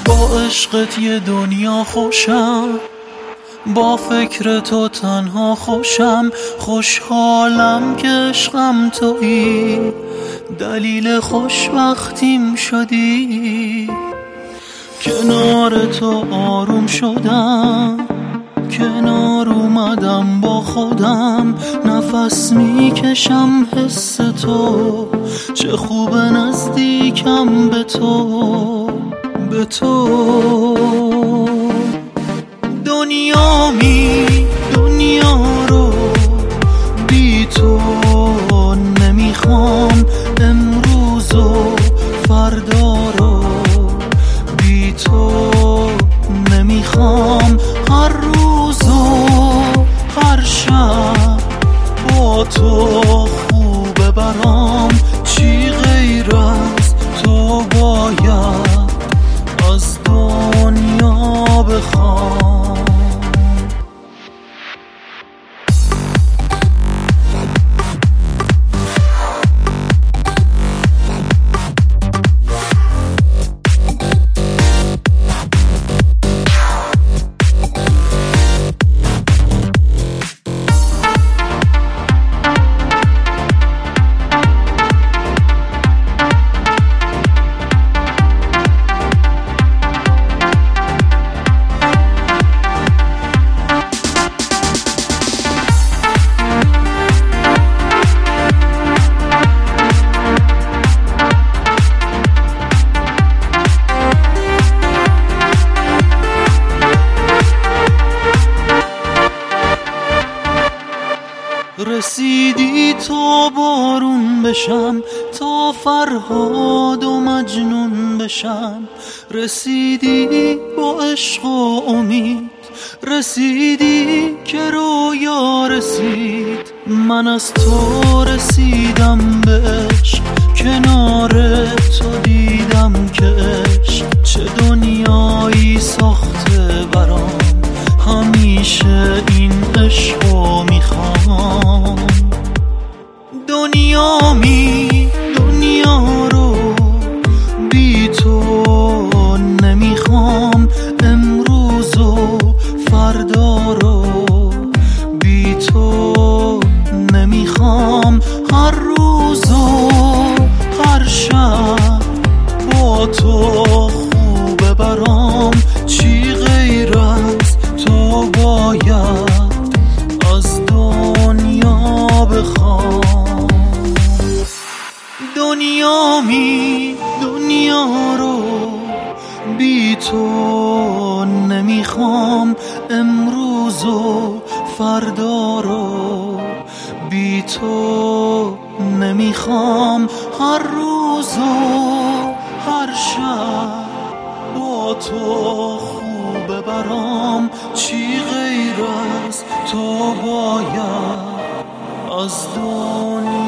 با عشقت یه دنیا خوشم، با فکر تو تنها خوشم. خوشحالم که عشقم تویی، دلیل خوشبختیم شدی. کنار تو آروم شدم، کنار اومدم با خودم. نفس میکشم حس تو، چه خوب نزدیکم به تو، به تو. دنیا رو بی تو نمیخوام، امروز و فردا رو بی تو نمیخوام. هر روز و هر شب با تو خوبه برام، چی غیر از تو باید از دنیا بخوام. رسیدی تا بارون بشم، تا فرهاد و مجنون بشم. رسیدی با عشق و امید، رسیدی که رویا رسید. من از تو رسیدم به عشق، کنار تو دیدم که عشق چه دنیایی ساخته برام. همیشه این عشقو میخوام. دنیا رو بی تو نمیخوام، امروز و فردا رو بی تو نمیخوام. هر روز و هر شب با تو خوبه برام، چی غیر از تو باید از دنیا بخوام. دنیا رو بی تو نمیخوام، امروز و فردا رو بی تو نمیخوام. هر روز و هر شب با تو خوبه برام، چی غیر از تو باید از دنیا